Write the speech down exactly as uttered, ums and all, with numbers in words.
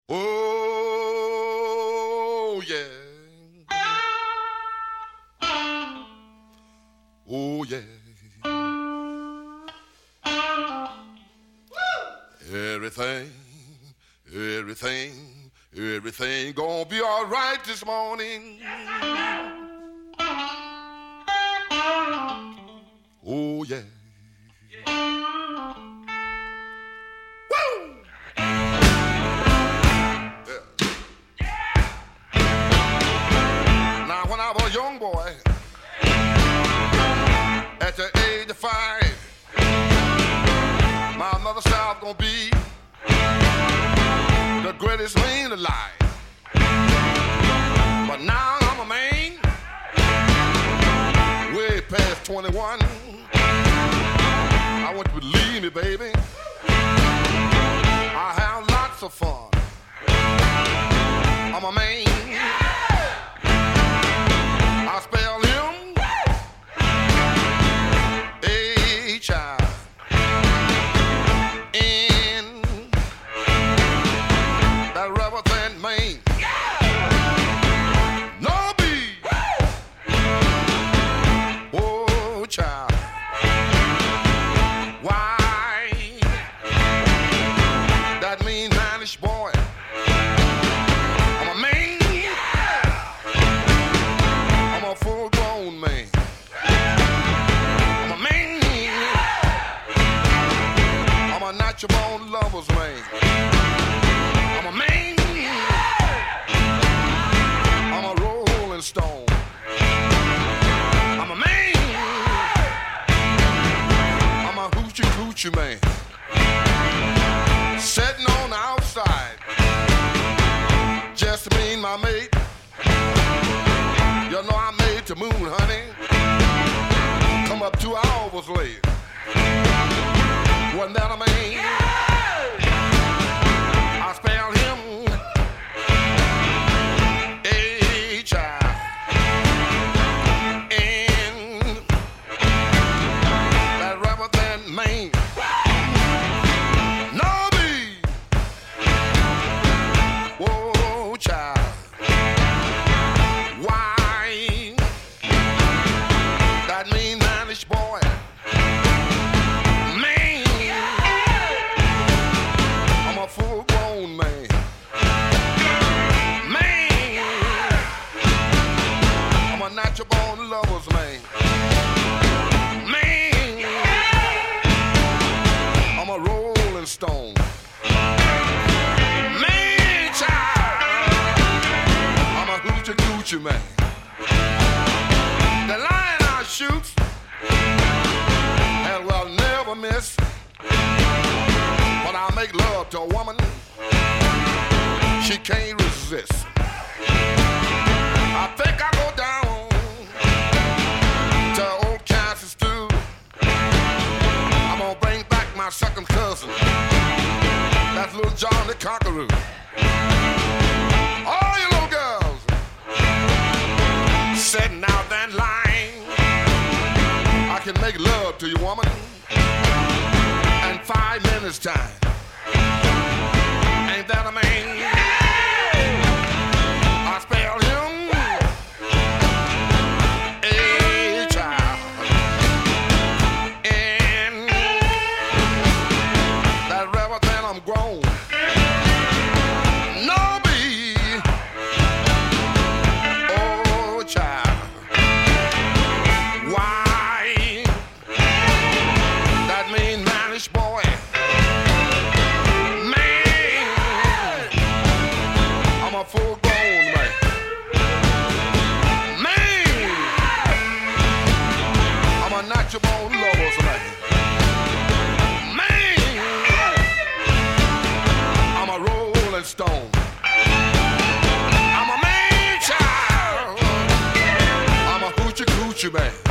Oh, yeah. Oh, yeah. Everything, everything, everything gonna be all right this morning. Oh, yeah. Woo! Now, when I was a young boy, at the age of five, my mother said I was gonna be the greatest man alive. But now I'm a man, way past twenty-one. I want you to believe me, baby. I have lots of fun. I'm a man. I spell him H I N. That rubber thin man. No B. Oh, child. Why? That mean mannish boy. I'm a man. I'm a full grown man. I'm a man. I'm a natural born lover's man. I'm a man. I'm a rolling stone. I'm a man. I'm a hoochie coochie man. Sitting on the outside, just me and my mate. You know I made the moon, honey. Come up two hours late. Wasn't that a man? I spell him H I N. That rubber thin man. No B. Whoa, child. Why? That mean mannish boy. Man. I'm a full grown man. Man. I'm a natural born lover's man. Man. I'm a rolling stone. Man, child. I'm a hoochie coochie man. The line I shoot and will never miss. When I make love to a woman, she can't resist. I think I go down to old Kansas stew. I'm gonna bring back my second cousin. That's little John the Conqueror. All you little girls sitting out that line, I can make love to you, woman, in five minutes time. Ain't that a man? I spell him H I N. That rubber thin I'm grown. No B. Oh, child. Why? That mean mannish boy. Man. I'm a full grown man. Man. I'm a natural born lover's man. Man. I'm a rolling stone. I'm a man, child. I'm a hoochie coochie man.